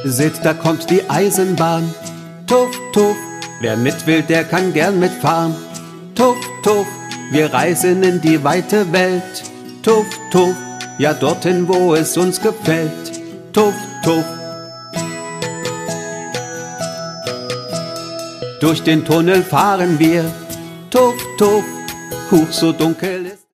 Seht, da kommt die Eisenbahn. Tuff, tuff, wer mit will, der kann gern mitfahren. Tuff, tuff, wir reisen in die weite Welt. Tuff, tuff, ja dorthin, wo es uns gefällt. Tuff, tuff. Durch den Tunnel fahren wir. Tuff, tuff, huch, so dunkel